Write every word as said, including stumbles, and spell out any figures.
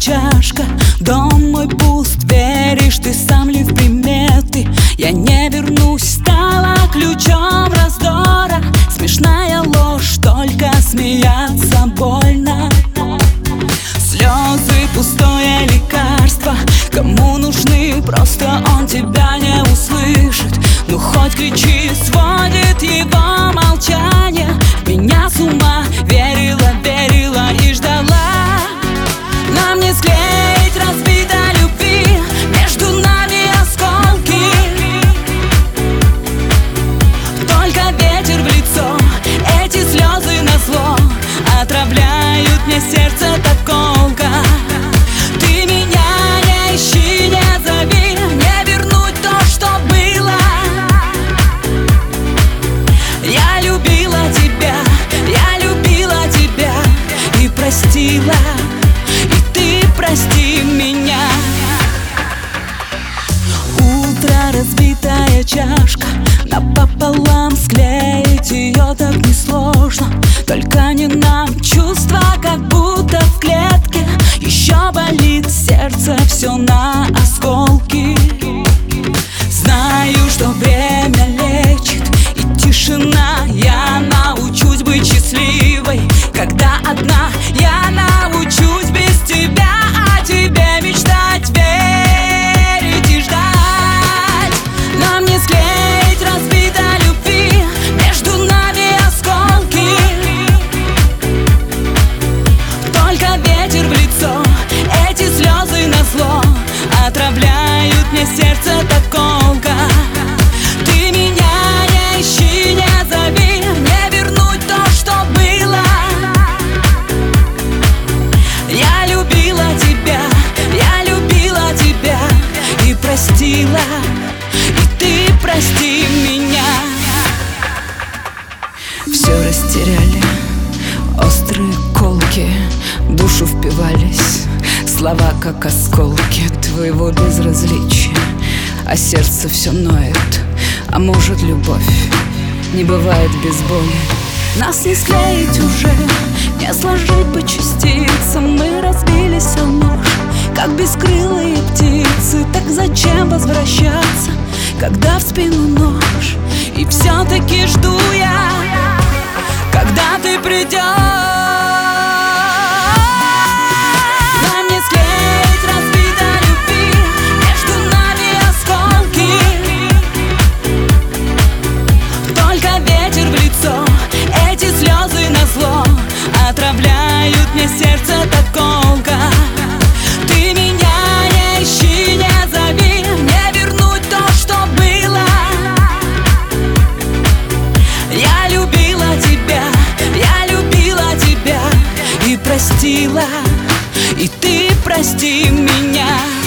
чашка, дом мой пуст. Веришь ты сам ли в приметы? Я не вернусь, стала ключом раздора. Смешная ложь, только смеяться больно. Слезы — пустое лекарство. Кому нужны, просто он тебя не услышит. Ну хоть кричи, сводит его молчание. В меня с ума верила, верила и ждала. Нам не склеить разбитой любви, между нами осколки. Только ветер в лицо, эти слезы назло отравляют мне сердце так колко. Ты меня не ищи, не зови, не вернуть то, что было. Я любила тебя, я любила тебя и простила. И ты прости меня. Утро, разбитая чашка, напополам склеить ее так несложно. Только не нам, чувства как будто в клетке. Еще болит сердце, все на осколки. Знаю, что время лечит и тишина. Я научусь быть счастливой, когда одна. Я научусь без тебя о тебе мечтать, верить и ждать. Нам не склеить разбитой любви, между нами осколки. Только ветер в лицо, эти слезы назло отравляют мне сердце так колко. Ты меня не ищи, не зови, не вернуть то, что было. Я любила тебя, я любила тебя и простила. И ты прости меня. Все растеряли, острые колки, душу впивались слова, как осколки твоего безразличия. А сердце все ноет, а может любовь не бывает без боли. Нас не склеить уже, не сложить по частицам. Мы разбились о нож, как бескрылые птицы. Так зачем возвращаться, когда в спину нож? И все-таки жду я, когда ты придешь. Нам не склеить разбитой любви, между нами осколки. Только ветер в лицо, эти слезы назло отравляют мне сердце так колко. Ты меня не ищи, не зови, не вернуть то, что было. Я любила тебя, я любила тебя и простила. И ты прости меня.